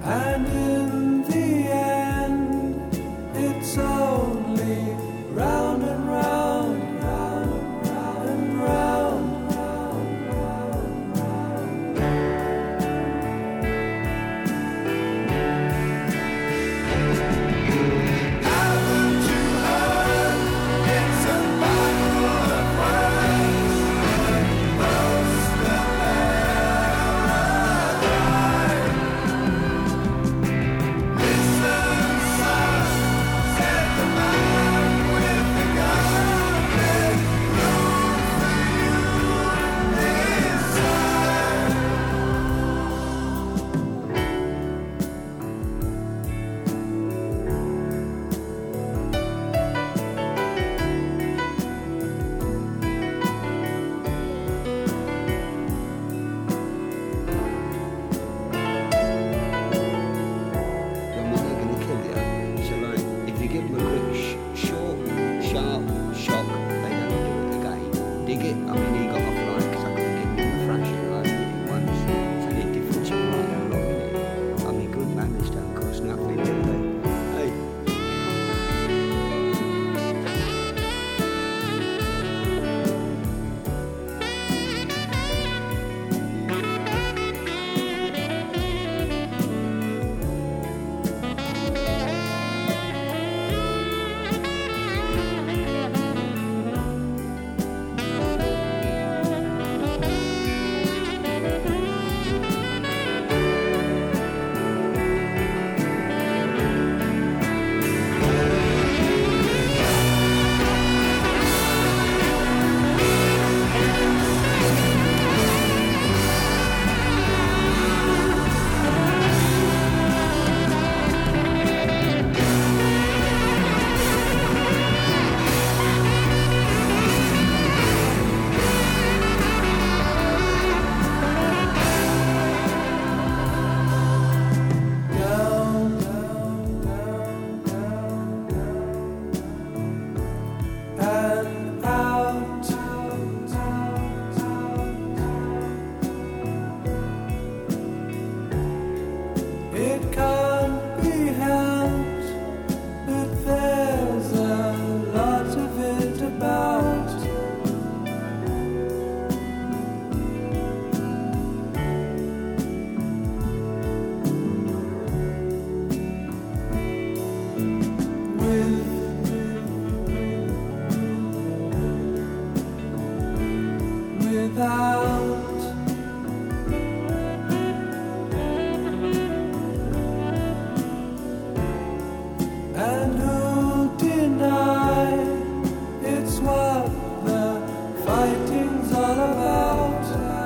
And in the end, it's only round and round, round, round and round, round, round, round. Haven't you heard? It's a battle of words. Most of them die. Listen, son, said the man with the gun. There's room for you inside. Your mother gonna kill you. So like, if you give them a quick, short, sharp shock, they don't do it again. Dig it? I mean, he got off like, because I couldn't give him a thrashing, like, did it once. So the difference in right and wrong, innit? I mean, good manners don't cost nothing, do they? Hey. Down, down, down, down, down, and out, out, out, out. It can't be helped, but there's a lot of it about. Without. And who deny it's what the fighting's all about?